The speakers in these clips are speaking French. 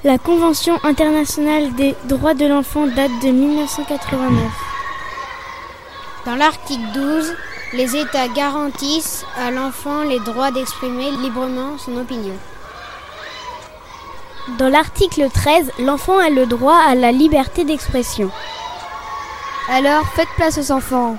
La Convention internationale des droits de l'enfant date de 1989. Dans l'article 12, les États garantissent à l'enfant les droits d'exprimer librement son opinion. Dans l'article 13, l'enfant a le droit à la liberté d'expression. Alors, faites place aux enfants.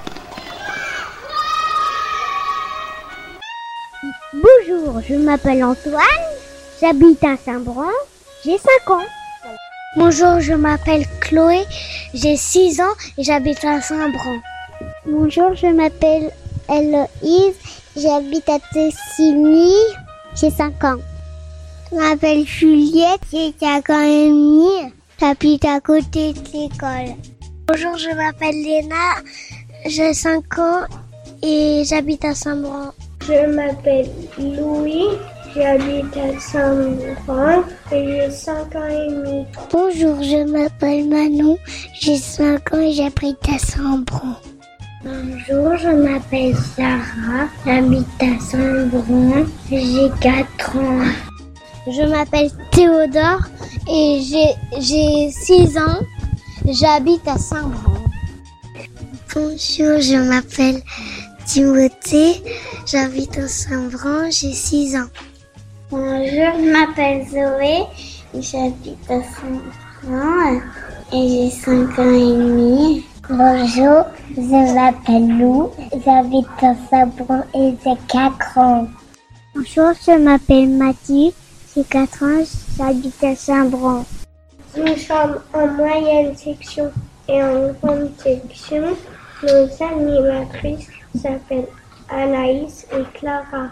Bonjour, je m'appelle Antoine, j'habite à Saint-Bron, j'ai 5 ans. Bonjour, je m'appelle Chloé, j'ai 6 ans et j'habite à Saint-Bron. Bonjour, je m'appelle Héloïse, j'habite à Tessigny, j'ai 5 ans. Je m'appelle Juliette, j'ai 5 ans et demi, j'habite à côté de l'école. Bonjour, je m'appelle Léna, j'ai 5 ans et j'habite à Saint-Bron. Je m'appelle Louis, j'habite à Saint-Bron et j'ai 5 ans et demi. Bonjour, je m'appelle Manon, j'ai 5 ans et j'habite à Saint-Bron. Bonjour, je m'appelle Sarah, j'habite à Saint-Bron, j'ai 4 ans. Je m'appelle Théodore et j'ai 6 ans, j'habite à Saint-Bron. Bonjour, je m'appelle Timothée, j'habite à Saint-Bron, j'ai 6 ans. Bonjour, je m'appelle Zoé, j'habite à Saint-Bron et j'ai 5 ans et demi. Bonjour, je m'appelle Lou, j'habite à Saint-Bron et j'ai 4 ans. Bonjour, je m'appelle Mathilde, j'ai 4 ans, j'habite à Saint-Bron. Nous sommes en moyenne section et en grande section. Nos animatrices s'appellent Anaïs et Clara.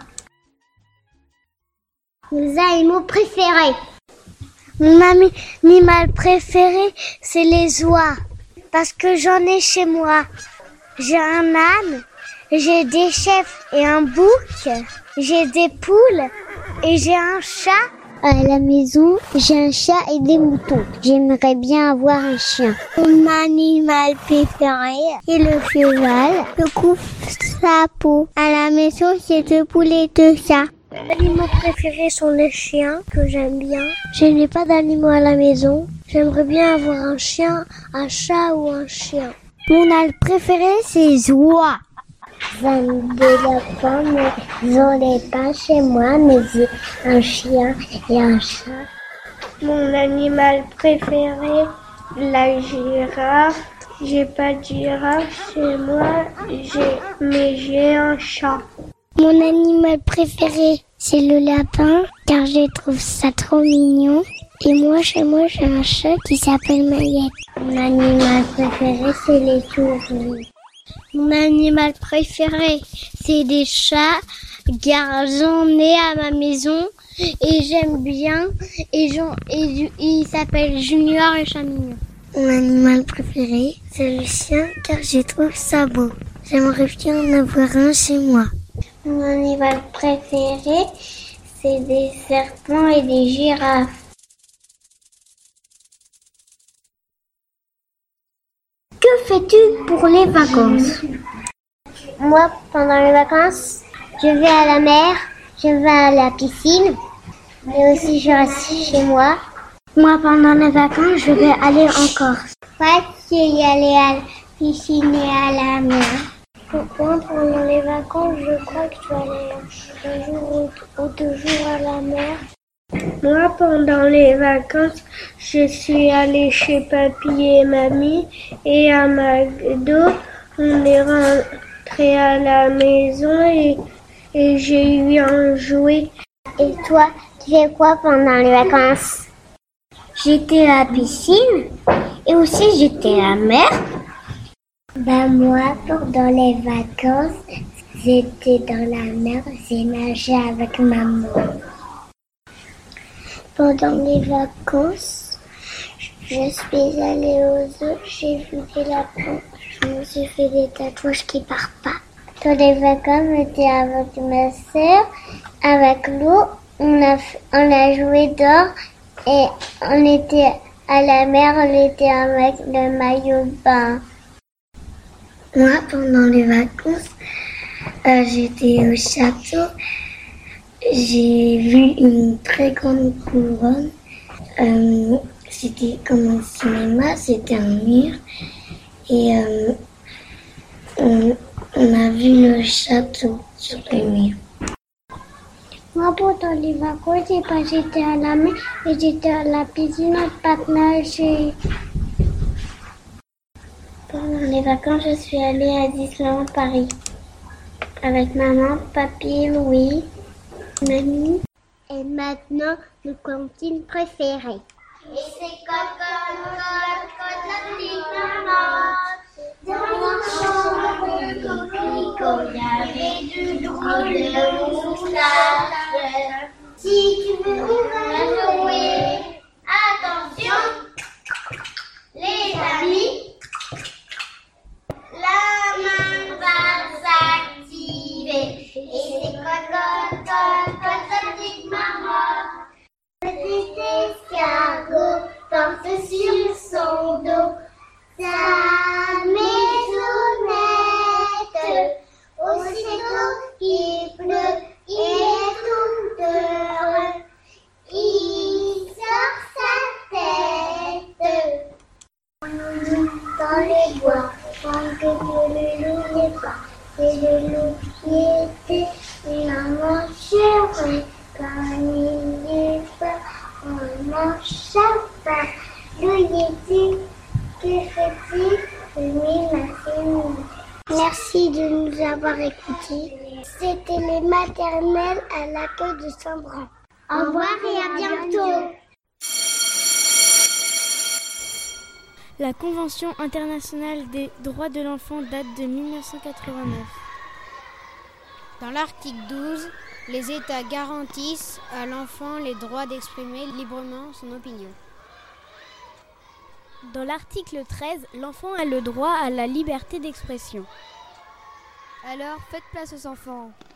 Nos animaux préférés. Mon animal préféré, c'est les oies. Parce que j'en ai chez moi. J'ai un âne, j'ai des chèvres et un bouc, j'ai des poules et j'ai un chat. À la maison, j'ai un chat et des moutons. J'aimerais bien avoir un chien. Mon animal préféré est le cheval. Je couvre sa peau. À la maison, j'ai 2 poules et 2 chats. Mes animaux préférés sont les chiens, que j'aime bien. Je n'ai pas d'animaux à la maison. J'aimerais bien avoir un chien, un chat ou un chien. Mon animal préféré, c'est les oies. J'aime des lapins, mais j'en ai pas chez moi, mais j'ai un chien et un chat. Mon animal préféré, la girafe. J'ai pas de girafe chez moi, mais j'ai un chat. Mon animal préféré, c'est le lapin, car je trouve ça trop mignon. Et moi, chez moi, j'ai un chat qui s'appelle Maillette. Mon animal préféré, c'est les souris. Mon animal préféré, c'est des chats, car j'en ai à ma maison et j'aime bien. Et il s'appelle Junior le chat mignon. Mon animal préféré, c'est le chien, car je trouve ça beau. J'aimerais bien en avoir un chez moi. Mon animal préféré, c'est des serpents et des girafes. Que fais-tu pour les vacances? Moi, pendant les vacances, je vais à la mer, je vais à la piscine, mais aussi je reste chez moi. Moi, pendant les vacances, je vais aller en Corse. Pas y aller à la piscine et à la mer. Moi, pendant les vacances, je crois que je vais aller un jour ou 2 jours à la mer. Moi, pendant les vacances, je suis allée chez papy et mamie et à McDo. On est rentré à la maison et j'ai eu un jouet. Et toi, tu fais quoi pendant les vacances? J'étais à la piscine et aussi j'étais à la mer. Moi, pendant les vacances, j'étais dans la mer, j'ai nagé avec maman. Pendant les vacances, je suis allée aux eaux, j'ai vu des lapins, je me suis fait des tatouages qui partent pas. Dans les vacances, j'étais avec ma sœur, avec l'eau, on a joué dehors et on était à la mer, on était avec le maillot de bain. Moi, pendant les vacances, j'étais au château. J'ai vu une très grande couronne. C'était comme un cinéma, c'était un mur. Et on a vu le château sur le mur. Moi, pendant les vacances, j'étais à la mer et j'étais à la piscine à pas nager. Pendant les vacances, je suis allée à Disneyland Paris avec maman, papy, Louis, mamie. Et maintenant, nos cantines préférées. Et c'est quand la petite maman dans mon chambre, quand il y avait de drôles moustaches. Si tu veux, on va jouer. Attention, les amis, la main va s'activer. Et c'est quand la petite maman. Petit escargot porte sur son dos sa maisonnette. Aussitôt qu'il pleut, il est tout heureux. Il sort sa tête dans les bois, tant que le loup n'est pas. C'est le loup qui était une maman chère. Quand il n'est pas, on n'en chasse pas. Le Yéti, que fait-il? Merci de nous avoir écoutés. C'était les maternelles à l'accueil de Saint-Bran. Au revoir et à bientôt. La Convention internationale des droits de l'enfant date de 1989. Dans l'article 12, les États garantissent à l'enfant les droits d'exprimer librement son opinion. Dans l'article 13, l'enfant a le droit à la liberté d'expression. Alors, faites place aux enfants.